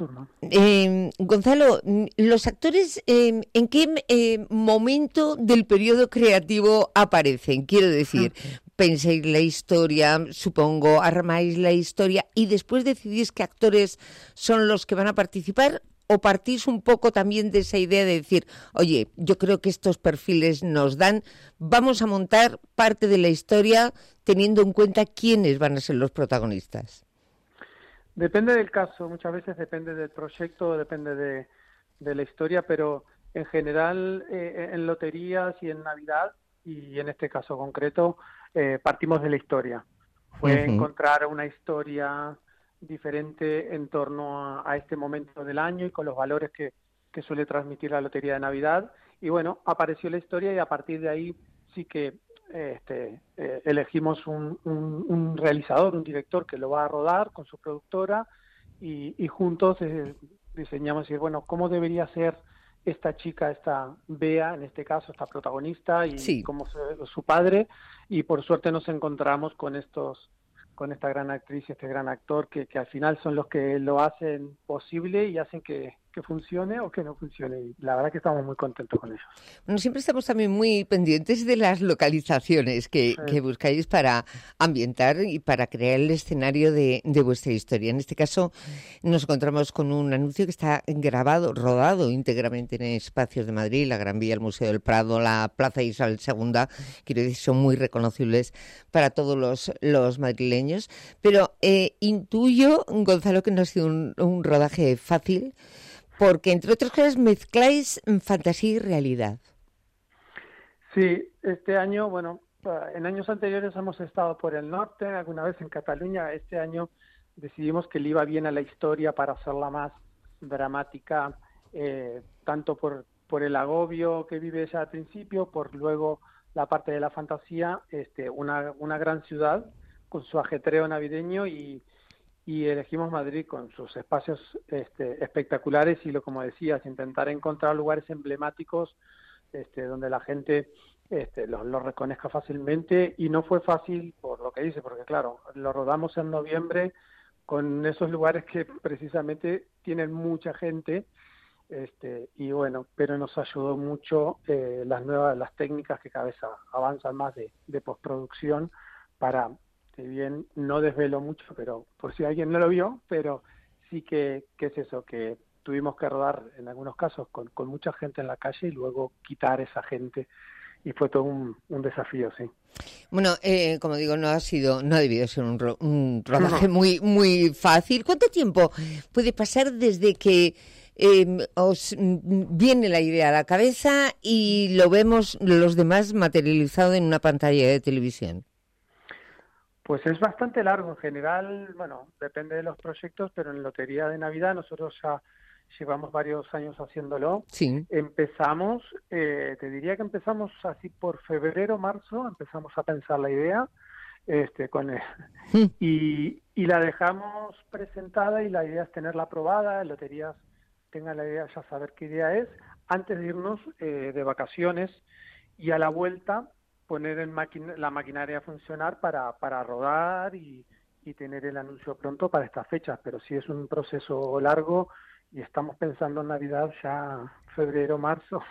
Eh, Gonzalo, ¿los actores eh, en qué eh, momento del periodo creativo aparecen? Quiero decir, pensáis la historia, supongo, armáis la historia y después decidís qué actores son los que van a participar, o partís un poco también de esa idea de decir, oye, yo creo que estos perfiles nos dan, vamos a montar parte de la historia teniendo en cuenta quiénes van a ser los protagonistas. Depende del caso, muchas veces depende del proyecto, depende de, de la historia, pero en general eh, en loterías y en Navidad, y en este caso concreto, eh, partimos de la historia. Fue Ujú. encontrar una historia diferente en torno a, a este momento del año y con los valores que, que suele transmitir la Lotería de Navidad. Y bueno, apareció la historia y a partir de ahí sí que este, eh, elegimos un, un, un realizador, un director que lo va a rodar con su productora y, y juntos eh, diseñamos y bueno, ¿cómo debería ser esta chica, esta Bea, en este caso, esta protagonista y Sí. cómo su, su padre? Y por suerte nos encontramos con estos con esta gran actriz y este gran actor que, que al final son los que lo hacen posible y hacen que, que funcione o que no funcione. Y la verdad que estamos muy contentos con ellos. Bueno, siempre estamos también muy pendientes de las localizaciones que, Sí. que buscáis para ambientar y para crear el escenario de, de vuestra historia. En este caso nos encontramos con un anuncio que está grabado, rodado íntegramente en espacios de Madrid, la Gran Vía, el Museo del Prado, la Plaza Isabel segunda, quiero decir, son muy reconocibles para todos los, los madrileños. Pero eh, intuyo, Gonzalo, que no ha sido un, un rodaje fácil, porque, entre otras cosas, mezcláis fantasía y realidad. Sí, este año, bueno, en años anteriores hemos estado por el norte, alguna vez en Cataluña. Este año decidimos que le iba bien a la historia para hacerla más dramática, eh, tanto por, por el agobio que vive ella al principio, por luego la parte de la fantasía, este, una, una gran ciudad con su ajetreo navideño y, y elegimos Madrid con sus espacios este, espectaculares y, lo como decías, intentar encontrar lugares emblemáticos este, donde la gente este, los lo reconozca fácilmente, y no fue fácil por lo que dice, porque claro, lo rodamos en noviembre con esos lugares que precisamente tienen mucha gente, este, y bueno, pero nos ayudó mucho eh, las nuevas, las técnicas que cada vez avanzan más de, de postproducción para, si bien no desvelo mucho, pero por si alguien no lo vio, pero sí que, que es eso, que tuvimos que rodar en algunos casos con, con mucha gente en la calle y luego quitar esa gente, y fue todo un, un desafío, sí. Bueno, eh, como digo, no ha sido, no ha debido ser un, ro- un rodaje muy, muy fácil. ¿Cuánto tiempo puede pasar desde que eh, os mm, viene la idea a la cabeza y lo vemos los demás materializado en una pantalla de televisión? Pues es bastante largo en general, bueno, depende de los proyectos, pero en Lotería de Navidad nosotros ya llevamos varios años haciéndolo. Sí. Empezamos, eh, te diría que empezamos así por febrero, marzo, empezamos a pensar la idea, este, con el, y, y la dejamos presentada, y la idea es tenerla aprobada, Loterías tengan la idea, ya saber qué idea es, antes de irnos eh, de vacaciones, y a la vuelta poner en máquina, la maquinaria a funcionar para, para rodar y, y tener el anuncio pronto para estas fechas. Pero sí es un proceso largo y estamos pensando en Navidad ya febrero, marzo.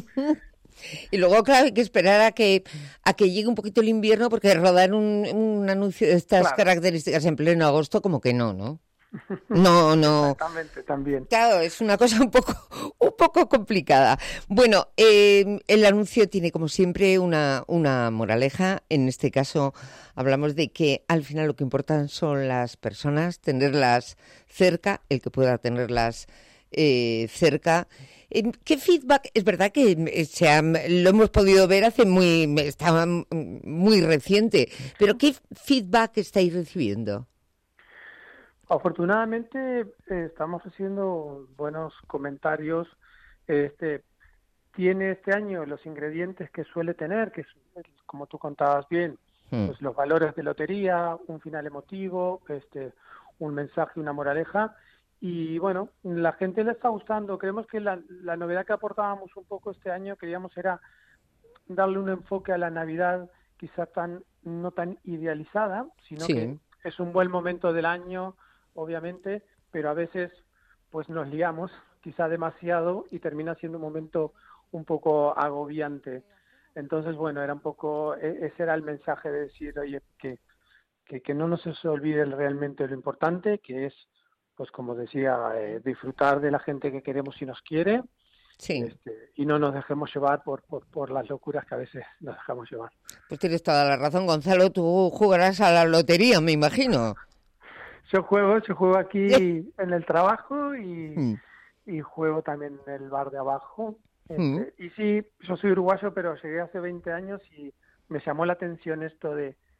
Y luego, claro, hay que esperar a que a que llegue un poquito el invierno, porque rodar un, un anuncio de estas Claro. características en pleno agosto, como que no, ¿no? No, no. Exactamente, también. Claro, es una cosa un poco, un poco complicada. Bueno, eh, el anuncio tiene, como siempre, una, una moraleja. En este caso, hablamos de que al final lo que importan son las personas, tenerlas cerca, el que pueda tenerlas eh, cerca. Eh, ¿Qué feedback? Es verdad que eh, se ha- lo hemos podido ver hace muy, estaba muy reciente, pero ¿qué feedback estáis recibiendo? Afortunadamente eh, estamos recibiendo buenos comentarios. Este tiene este año los ingredientes que suele tener, que es, como tú contabas bien, Hmm. pues los valores de lotería, un final emotivo, este, un mensaje, una moraleja. Y bueno, la gente le está gustando. Creemos que la, la novedad que aportábamos un poco este año, queríamos era darle un enfoque a la Navidad quizá tan no tan idealizada, sino Sí. que es un buen momento del año, obviamente, pero a veces pues nos liamos quizá demasiado y termina siendo un momento un poco agobiante. Entonces, bueno, era un poco, e- ese era el mensaje de decir, oye, que, que, que no nos se olvide realmente lo importante, que es, pues como decía, eh, disfrutar de la gente que queremos y nos quiere, Sí. este, y no nos dejemos llevar por, por, por las locuras que a veces nos dejamos llevar. Pues tienes toda la razón, Gonzalo. Tú jugarás a la lotería, me imagino. Yo juego, yo juego aquí en el trabajo y, Mm. y juego también en el bar de abajo. Este, Mm. Y sí, yo soy uruguayo, pero llegué hace veinte años y me llamó la atención esto de,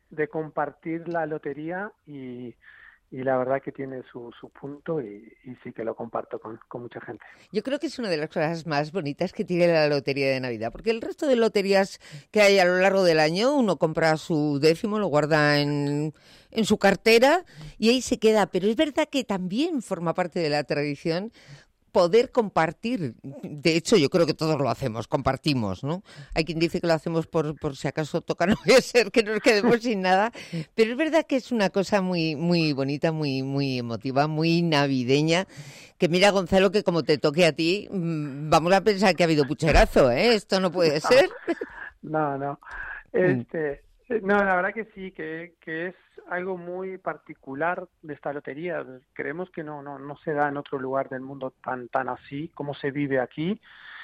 de compartir la lotería y, y la verdad que tiene su, su punto y, y sí que lo comparto con, con mucha gente. Yo creo que es una de las cosas más bonitas que tiene la lotería de Navidad, porque el resto de loterías que hay a lo largo del año, uno compra su décimo, lo guarda en, en su cartera y ahí se queda, pero es verdad que también forma parte de la tradición poder compartir. De hecho, yo creo que todos lo hacemos, compartimos, ¿no? Hay quien dice que lo hacemos por, por si acaso toca, no puede ser que nos quedemos sin nada, pero es verdad que es una cosa muy muy bonita, muy muy emotiva, muy navideña, que mira, Gonzalo, que como te toque a ti, vamos a pensar que ha habido pucherazo, ¿eh? Esto no puede ser. No, no. Este, no, la verdad que sí, que, que es algo muy particular de esta lotería. Creemos que no, no, no se da en otro lugar del mundo tan, tan así, como se vive aquí.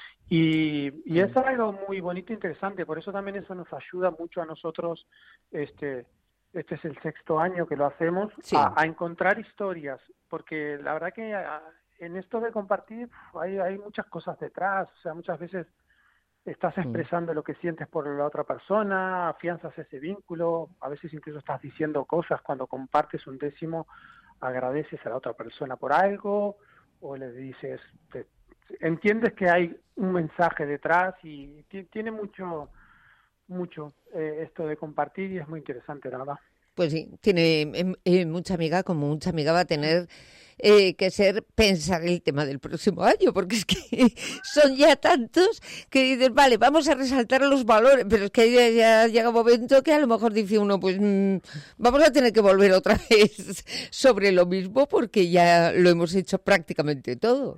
Y, y es algo muy bonito e interesante, por eso también eso nos ayuda mucho a nosotros, este, este es el sexto año que lo hacemos, sí. a, a encontrar historias, porque la verdad que a, en esto de compartir hay, hay muchas cosas detrás, o sea, muchas veces estás expresando lo que sientes por la otra persona, afianzas ese vínculo, a veces incluso estás diciendo cosas cuando compartes un décimo, agradeces a la otra persona por algo, o le dices, te, entiendes que hay un mensaje detrás y t- tiene mucho, mucho eh, esto de compartir y es muy interesante, la verdad. Pues sí, tiene eh, eh, mucha amiga, como mucha amiga va a tener eh, que ser pensar el tema del próximo año, porque es que son ya tantos que dices, vale, vamos a resaltar los valores, pero es que ya, ya llega un momento que a lo mejor dice uno, pues mmm, vamos a tener que volver otra vez sobre lo mismo porque ya lo hemos hecho prácticamente todo.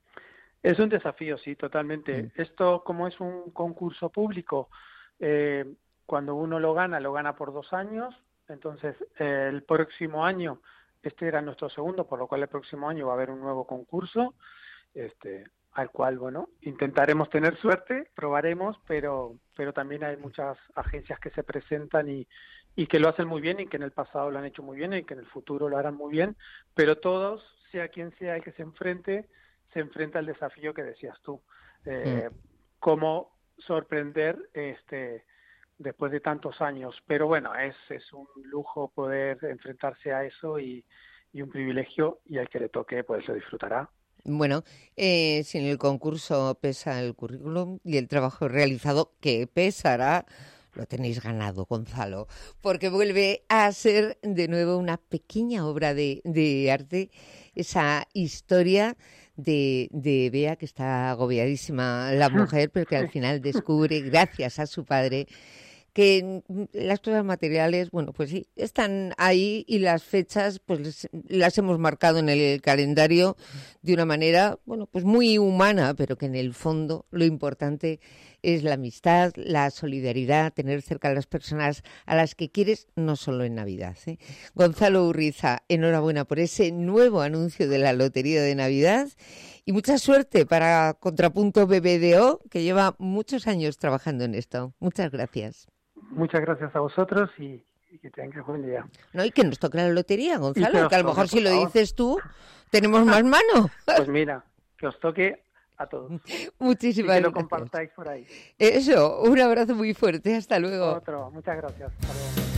Es un desafío, sí, totalmente. Mm. Esto, como es un concurso público, eh, cuando uno lo gana, lo gana por dos años. Entonces, eh, el próximo año, este era nuestro segundo, por lo cual el próximo año va a haber un nuevo concurso, este, al cual, bueno, intentaremos tener suerte, probaremos, pero, pero también hay muchas agencias que se presentan y, y que lo hacen muy bien y que en el pasado lo han hecho muy bien y que en el futuro lo harán muy bien, pero todos, sea quien sea el que se enfrente, se enfrenta al desafío que decías tú, eh, mm. cómo sorprender este después de tantos años, pero bueno, es, es un lujo poder enfrentarse a eso y, y un privilegio, y al que le toque pues lo disfrutará. Bueno, eh, si en el concurso pesa el currículum y el trabajo realizado, que pesará, lo tenéis ganado, Gonzalo, porque vuelve a ser de nuevo una pequeña obra de, de arte, esa historia de, de Bea, que está agobiadísima la mujer, pero que al final descubre, gracias a su padre, que las cosas materiales, bueno, pues sí, están ahí y las fechas pues las hemos marcado en el calendario de una manera, bueno, pues muy humana, pero que en el fondo lo importante es la amistad, la solidaridad, tener cerca a las personas a las que quieres, no solo en Navidad, ¿eh? Gonzalo Urriza, enhorabuena por ese nuevo anuncio de la Lotería de Navidad y mucha suerte para Contrapunto B B D O, que lleva muchos años trabajando en esto. Muchas gracias. Muchas gracias a vosotros y, y que tengáis buen día. No, y que nos toque la lotería, Gonzalo, que a lo mejor si lo dices tú, tenemos más mano. Pues mira, que os toque a todos. Muchísimas y que gracias. lo compartáis por ahí. Eso, un abrazo muy fuerte, hasta luego. Otro, muchas gracias. Hasta luego.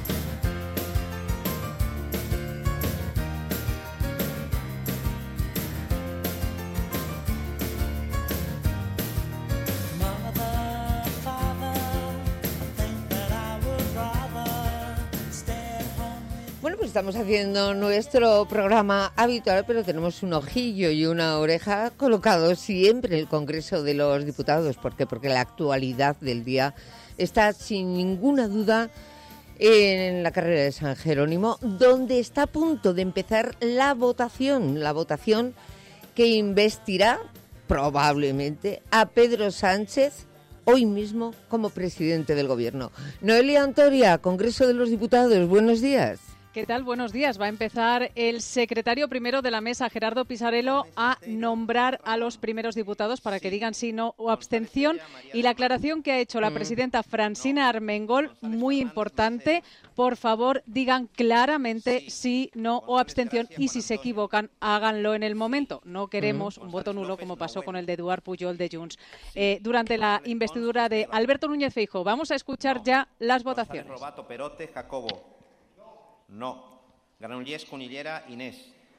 Bueno, pues estamos haciendo nuestro programa habitual, pero tenemos un ojillo y una oreja colocados siempre en el Congreso de los Diputados. ¿Por qué? Porque la actualidad del día está sin ninguna duda en la carrera de San Jerónimo, donde está a punto de empezar la votación, la votación que investirá probablemente a Pedro Sánchez hoy mismo como presidente del Gobierno. Noelia Antoria, Congreso de los Diputados, buenos días. ¿Qué tal? Buenos días. Va a empezar el secretario primero de la mesa, Gerardo Pisarello, a nombrar a los primeros diputados para que digan sí, no o abstención. Y la aclaración que ha hecho la presidenta Francina Armengol, muy importante. Por favor, digan claramente sí, no o abstención. Y si se equivocan, háganlo en el momento. No queremos un voto nulo como pasó con el de Eduard Pujol de Junts eh, durante la investidura de Alberto Núñez Feijóo. Vamos a escuchar ya las votaciones. Robato, Perote, Jacobo. No. Granollers, Cunillera, Inés.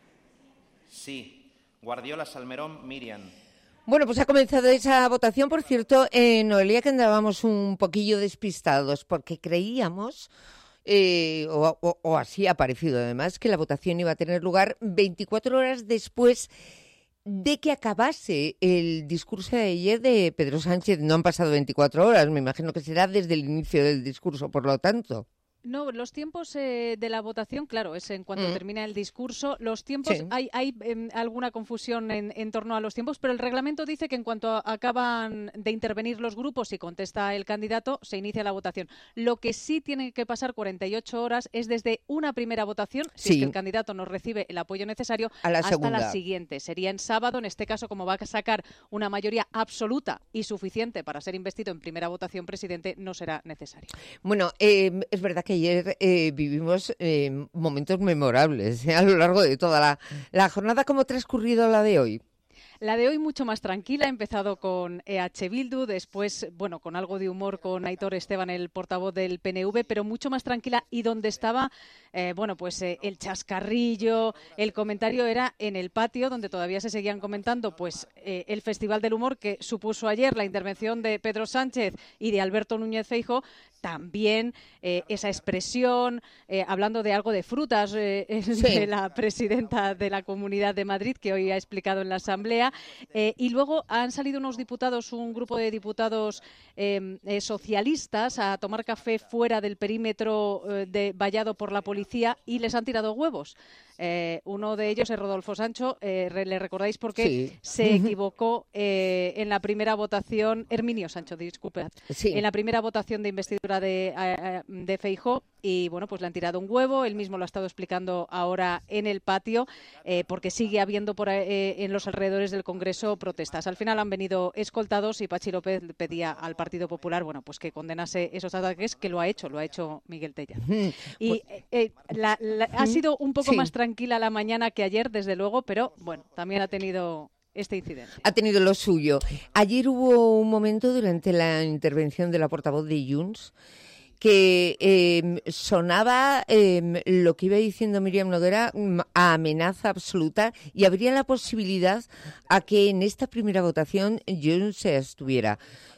Sí. Guardiola, Salmerón, Miriam. Bueno, pues ha comenzado esa votación. Por cierto, eh, Noelia, que andábamos un poquillo despistados porque creíamos, eh, o, o, o así ha parecido además, que la votación iba a tener lugar veinticuatro horas después de que acabase el discurso de ayer de Pedro Sánchez. No han pasado veinticuatro horas, me imagino que será desde el inicio del discurso, por lo tanto. No, los tiempos eh, de la votación, claro, es en cuanto mm. termina el discurso. Los tiempos, sí. hay, hay eh, alguna confusión en, en torno a los tiempos, pero el reglamento dice que en cuanto a, acaban de intervenir los grupos y contesta el candidato, se inicia la votación. Lo que sí tiene que pasar cuarenta y ocho horas es desde una primera votación, si sí. es que el candidato no recibe el apoyo necesario, a la hasta segunda. la siguiente. Sería en sábado, en este caso, como va a sacar una mayoría absoluta y suficiente para ser investido en primera votación presidente, no será necesario. Bueno, eh, es verdad que ayer eh, vivimos eh, momentos memorables eh, a lo largo de toda la, la jornada. ¿Cómo ha transcurrido la de hoy? La de hoy mucho más tranquila, ha empezado con E H Bildu, después, bueno, con algo de humor con Aitor Esteban, el portavoz del P N V, pero mucho más tranquila, y donde estaba, eh, bueno, pues eh, el chascarrillo, el comentario era en el patio, donde todavía se seguían comentando, pues eh, el Festival del Humor que supuso ayer la intervención de Pedro Sánchez y de Alberto Núñez Feijóo, también eh, esa expresión, eh, hablando de algo de frutas, eh, sí. de la presidenta de la Comunidad de Madrid, que hoy ha explicado en la Asamblea. Eh, y luego han salido unos diputados, un grupo de diputados eh, eh, socialistas a tomar café fuera del perímetro eh, de, vallado por la policía, y les han tirado huevos. Eh, uno de ellos es Rodolfo Sancho, eh, le recordáis porque sí. se equivocó eh, en la primera votación, Herminio Sancho, disculpe, sí. en la primera votación de investidura de, eh, de Feijóo, y bueno, pues le han tirado un huevo. Él mismo lo ha estado explicando ahora en el patio, eh, porque sigue habiendo por eh, en los alrededores del Congreso protestas. Al final han venido escoltados y Pachi López pedía al Partido Popular, bueno, pues que condenase esos ataques, que lo ha hecho, lo ha hecho Miguel Tella. Y eh, eh, la, la, ha sido un poco sí. más tranquila la mañana que ayer, desde luego, pero bueno, también ha tenido este incidente. Ha tenido lo suyo. Ayer hubo un momento durante la intervención de la portavoz de Junts que eh, sonaba eh, lo que iba diciendo Míriam Noguera a amenaza absoluta, y habría la posibilidad a que en esta primera votación Junts se abstuviera.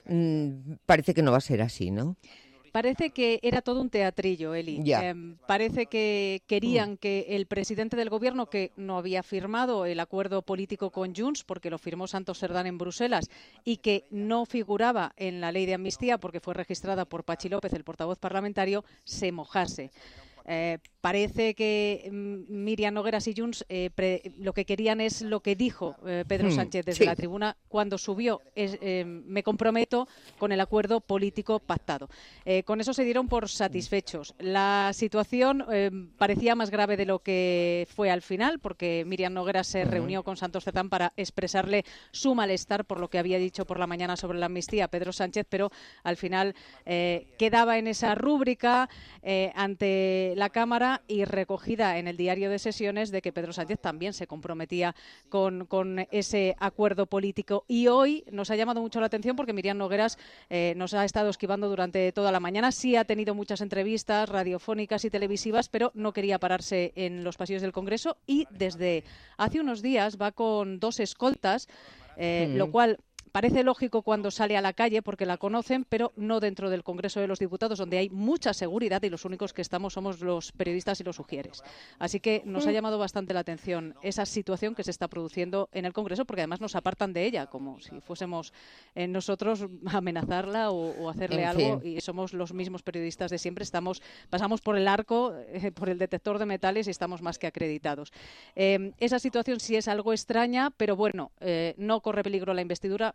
Mm, parece que no va a ser así, ¿no? Parece que era todo un teatrillo, Eli. Eh, parece que querían mm. que el presidente del gobierno, que no había firmado el acuerdo político con Junts, porque lo firmó Santos Cerdán en Bruselas, y que no figuraba en la ley de amnistía porque fue registrada por Pachi López, el portavoz parlamentario, se mojase. Eh, parece que Míriam Nogueras y Junts eh, pre, lo que querían es lo que dijo eh, Pedro Sánchez desde sí. la tribuna cuando subió. Es, eh, me comprometo con el acuerdo político pactado. Eh, con eso se dieron por satisfechos. La situación eh, parecía más grave de lo que fue al final, porque Míriam Nogueras se reunió con Santos Cerdán para expresarle su malestar por lo que había dicho por la mañana sobre la amnistía a Pedro Sánchez, pero al final eh, quedaba en esa rúbrica eh, ante la Cámara y recogida en el diario de sesiones de que Pedro Sánchez también se comprometía con, con ese acuerdo político. Y hoy nos ha llamado mucho la atención porque Míriam Nogueras eh, nos ha estado esquivando durante toda la mañana. Sí ha tenido muchas entrevistas radiofónicas y televisivas, pero no quería pararse en los pasillos del Congreso, y desde hace unos días va con dos escoltas, eh, mm. lo cual parece lógico cuando sale a la calle porque la conocen, pero no dentro del Congreso de los Diputados, donde hay mucha seguridad y los únicos que estamos somos los periodistas y los ujieres. Así que nos ha llamado bastante la atención esa situación que se está produciendo en el Congreso, porque además nos apartan de ella, como si fuésemos eh, nosotros a amenazarla o, o hacerle en algo, fin. Y somos los mismos periodistas de siempre. Estamos, pasamos por el arco, eh, por el detector de metales, y estamos más que acreditados. Eh, esa situación sí es algo extraña, pero bueno, eh, no corre peligro la investidura,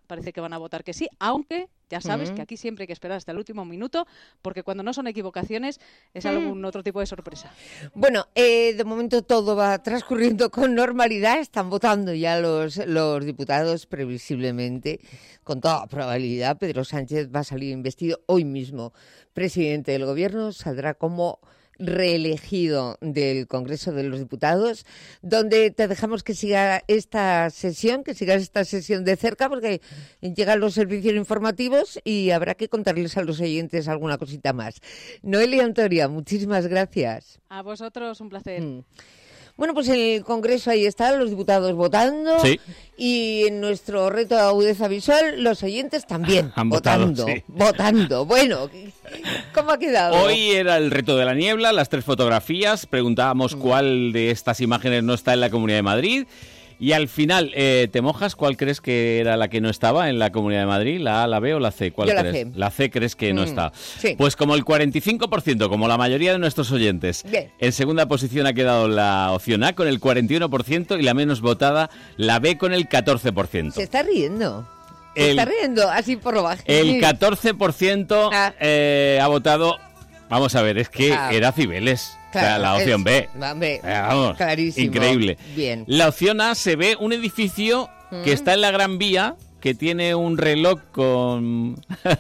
parece que van a votar que sí, aunque ya sabes Mm. que aquí siempre hay que esperar hasta el último minuto, porque cuando no son equivocaciones es algún otro tipo de sorpresa. Bueno, eh, de momento todo va transcurriendo con normalidad. Están votando ya los, los diputados, previsiblemente, con toda probabilidad. Pedro Sánchez va a salir investido hoy mismo. Presidente del Gobierno, saldrá como reelegido del Congreso de los Diputados, donde te dejamos que siga esta sesión, que sigas esta sesión de cerca, porque llegan los servicios informativos y habrá que contarles a los oyentes alguna cosita más. Noelia Antoria, muchísimas gracias. A vosotros, un placer. Mm. Bueno, pues en el Congreso ahí están los diputados votando, sí. Y en nuestro reto de agudeza visual los oyentes también Han votado, votando, sí. votando. Bueno, ¿cómo ha quedado? Hoy era el reto de la niebla, las tres fotografías, preguntábamos Mm. cuál de estas imágenes no está en la Comunidad de Madrid. Y al final, eh, ¿te mojas? ¿Cuál crees que era la que no estaba en la Comunidad de Madrid? ¿La A, la B o la C? ¿Cuál Yo la crees? C. La C crees que no Mm, está. sí. Pues como el cuarenta y cinco por ciento, como la mayoría de nuestros oyentes. Bien. En segunda posición ha quedado la opción A con el cuarenta y uno por ciento y la menos votada, la B con el catorce por ciento. Se está riendo. Se El- está riendo, así por lo bajo. El catorce por ciento Ah. eh, ha votado... Vamos a ver, es que Ah. era Cibeles. O sea, Claro, la opción es- B. Hombre, Eh, vamos, clarísimo. increíble. Bien. La opción A se ve un edificio Mm. que está en la Gran Vía, que tiene un reloj con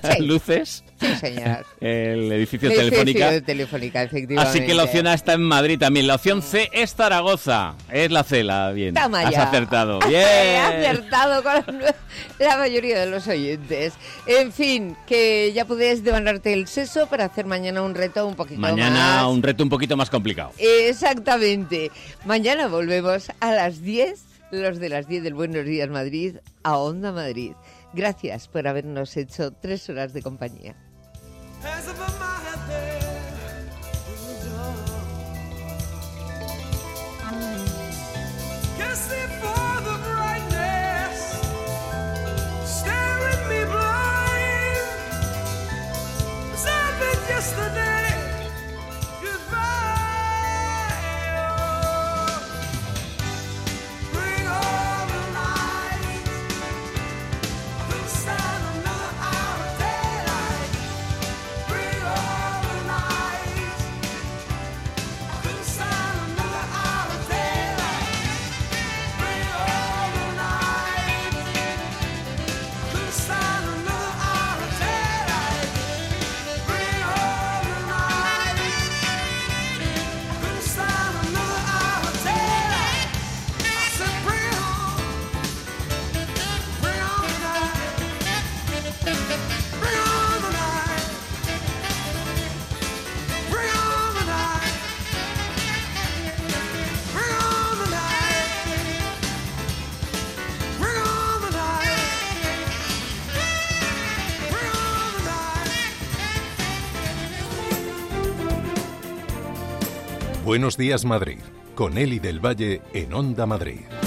luces. Sí, señor. El edificio Sí, sí, Telefónica. sí, Telefónica, efectivamente. Así que la opción A está en Madrid también. La opción C es Zaragoza. Es la C, la bien. Toma Has ya. acertado. He Bien. acertado con la mayoría de los oyentes. En fin, que ya puedes demandarte el seso para hacer mañana un reto un poquito Mañana más. un reto un poquito más complicado. Exactamente. Mañana volvemos a las diez, los de las diez del Buenos Días Madrid, a Onda Madrid. Gracias por habernos hecho tres horas de compañía. As if I'm out there in the dark. Can't see for the brightness staring me blind. It's happened yesterday. Goodbye. Oh, bring all the lights. Loose down another hour of daylight. Bring all the lights. Loose down another hour of daylight. Bring all the lights. Loose down another hour of daylight. Bring all the lights. Loose down another hour of daylight. I said, bring on, bring on the night. Bring on the night. Bring on the night. Bring on the night. Bring on the night. Bring on the night. Buenos días, Madrid, con Eli del Valle en Onda Madrid.